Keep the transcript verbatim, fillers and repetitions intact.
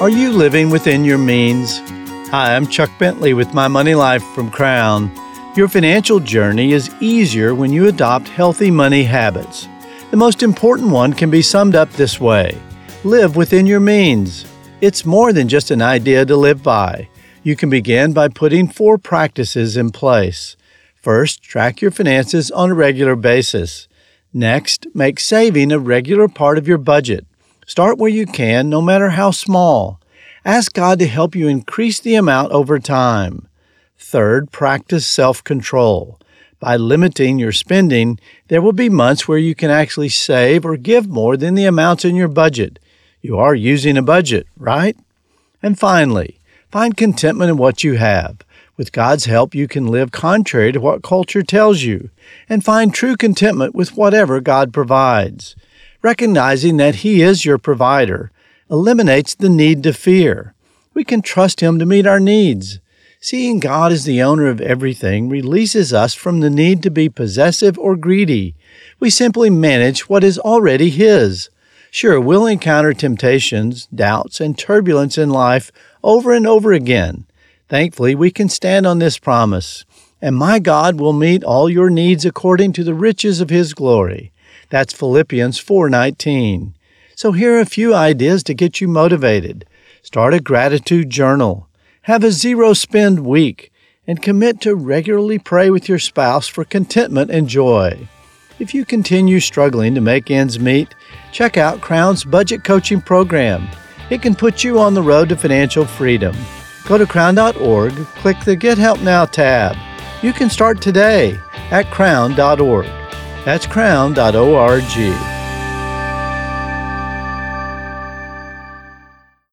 Are you living within your means? Hi, I'm Chuck Bentley with My Money Life from Crown. Your financial journey is easier when you adopt healthy money habits. The most important one can be summed up this way: live within your means. It's more than just an idea to live by. You can begin by putting four practices in place. First, track your finances on a regular basis. Next, make saving a regular part of your budget. Start where you can, no matter how small. Ask God to help you increase the amount over time. Third, practice self-control. By limiting your spending, there will be months where you can actually save or give more than the amounts in your budget. You are using a budget, right? And finally, find contentment in what you have. With God's help, you can live contrary to what culture tells you and find true contentment with whatever God provides. Recognizing that He is your provider eliminates the need to fear. We can trust Him to meet our needs. Seeing God as the owner of everything releases us from the need to be possessive or greedy. We simply manage what is already His. Sure, we'll encounter temptations, doubts, and turbulence in life over and over again. Thankfully, we can stand on this promise, and my God will meet all your needs according to the riches of His glory. That's Philippians four nineteen. So here are a few ideas to get you motivated. Start a gratitude journal. Have a zero-spend week. And commit to regularly pray with your spouse for contentment and joy. If you continue struggling to make ends meet, check out Crown's Budget Coaching Program. It can put you on the road to financial freedom. Go to crown dot org, click the Get Help Now tab. You can start today at crown dot org. That's crown dot org.